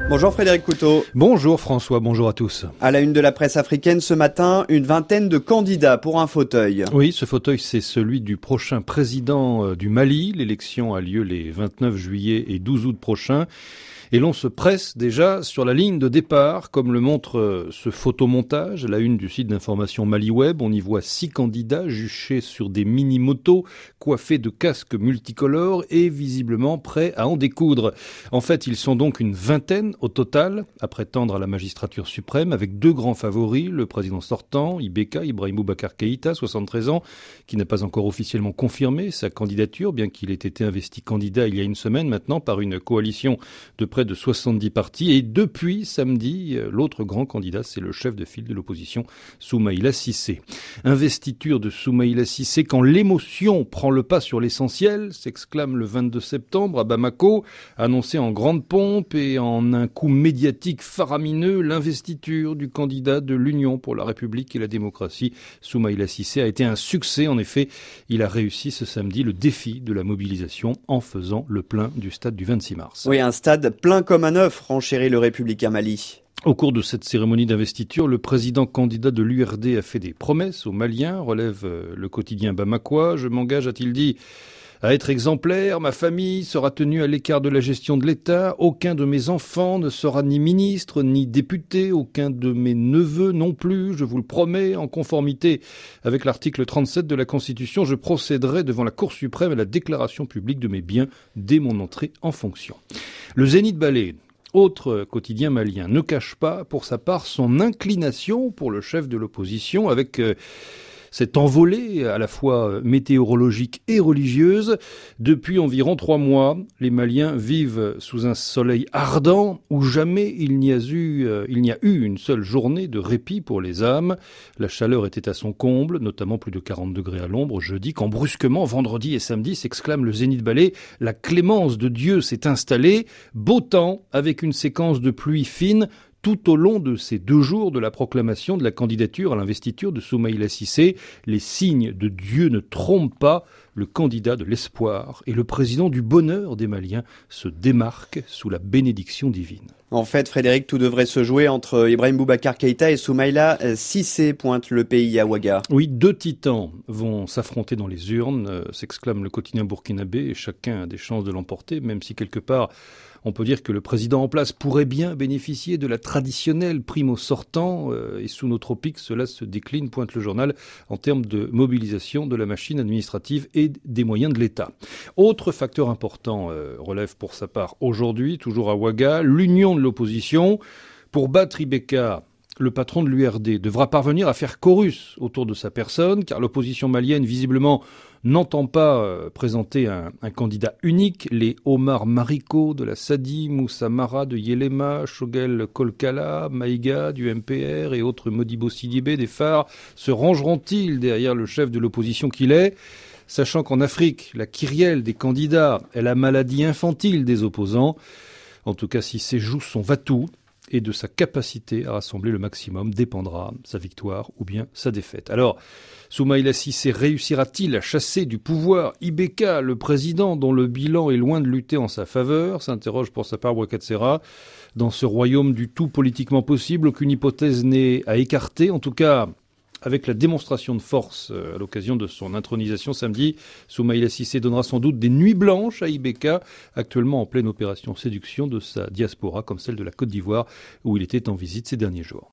Bonjour Frédéric Couteau. Bonjour François, bonjour à tous. À la une de la presse africaine ce matin, une vingtaine de candidats pour un fauteuil. Oui, ce fauteuil, c'est celui du prochain président du Mali. L'élection a lieu les 29 juillet et 12 août prochains. Et l'on se presse déjà sur la ligne de départ, comme le montre ce photomontage, la une du site d'information MaliWeb. On y voit 6 candidats juchés sur des mini-motos, coiffés de casques multicolores et visiblement prêts à en découdre. En fait, ils sont donc une vingtaine au total à prétendre à la magistrature suprême, avec 2 grands favoris, le président sortant, Ibeka, Ibrahim Boubacar Keïta, 73 ans, qui n'a pas encore officiellement confirmé sa candidature, bien qu'il ait été investi candidat il y a une semaine maintenant par une coalition de près de 70 partis. Et depuis samedi, l'autre grand candidat, c'est le chef de file de l'opposition, Soumaïla Cissé. Investiture de Soumaïla Cissé quand l'émotion prend le pas sur l'essentiel, s'exclame le 22 septembre à Bamako, annoncé en grande pompe et en un coup médiatique faramineux, l'investiture du candidat de l'Union pour la République et la démocratie, Soumaïla Cissé, a été un succès. En effet, il a réussi ce samedi le défi de la mobilisation en faisant le plein du stade du 26 mars. Oui, un stade plein comme un œuf, renchérit le Républicain Mali. Au cours de cette cérémonie d'investiture, le président candidat de l'URD a fait des promesses aux Maliens, relève le quotidien bamakois. Je m'engage, a-t-il dit, à être exemplaire, ma famille sera tenue à l'écart de la gestion de l'État, aucun de mes enfants ne sera ni ministre, ni député, aucun de mes neveux non plus, je vous le promets, en conformité avec l'article 37 de la Constitution, je procéderai devant la Cour suprême à la déclaration publique de mes biens dès mon entrée en fonction. Le Zénith Ballet, autre quotidien malien, ne cache pas pour sa part son inclination pour le chef de l'opposition avec cette envolée à la fois météorologique et religieuse. Depuis environ 3 mois, les Maliens vivent sous un soleil ardent où jamais il n'y a eu une seule journée de répit pour les âmes. La chaleur était à son comble, notamment plus de 40 degrés à l'ombre jeudi, quand brusquement, vendredi et samedi, s'exclame le Zénith Ballet, la clémence de Dieu s'est installée, beau temps avec une séquence de pluie fine, tout au long de ces 2 jours de la proclamation de la candidature à l'investiture de Soumaïla Cissé. Les signes de Dieu ne trompent pas. Le candidat de l'espoir et le président du bonheur des Maliens se démarquent sous la bénédiction divine. En fait, Frédéric, tout devrait se jouer entre Ibrahim Boubacar Keïta et Soumaïla Cissé, pointe le pays à Ouaga. Oui, 2 titans vont s'affronter dans les urnes, s'exclame le quotidien burkinabé, et chacun a des chances de l'emporter, même si quelque part on peut dire que le président en place pourrait bien bénéficier de la traditionnelle prime au sortant, et sous nos tropiques, cela se décline, pointe le journal, en termes de mobilisation de la machine administrative et des moyens de l'État. Autre facteur important relève pour sa part aujourd'hui, toujours à Ouaga, l'union de l'opposition. Pour battre Ibeka, le patron de l'URD devra parvenir à faire chorus autour de sa personne, car l'opposition malienne, visiblement, n'entend pas présenter un candidat unique. Les Omar Mariko de la Sadi, Moussa Mara de Yelema, Shogel Kolkala, Maïga du MPR et autres Modibo Sidibé des phares se rangeront-ils derrière le chef de l'opposition qu'il est ? Sachant qu'en Afrique, la kyrielle des candidats est la maladie infantile des opposants. En tout cas, si ses joues sont va-tout, et de sa capacité à rassembler le maximum dépendra sa victoire ou bien sa défaite. Alors, Soumaïla Cissé réussira-t-il à chasser du pouvoir Ibeka, le président dont le bilan est loin de lutter en sa faveur, s'interroge pour sa part Bouakatsera. Dans ce royaume du tout politiquement possible, aucune hypothèse n'est à écarter. En tout cas, avec la démonstration de force à l'occasion de son intronisation samedi, Soumaïla Cissé donnera sans doute des nuits blanches à Ibeka, actuellement en pleine opération séduction de sa diaspora, comme celle de la Côte d'Ivoire, où il était en visite ces derniers jours.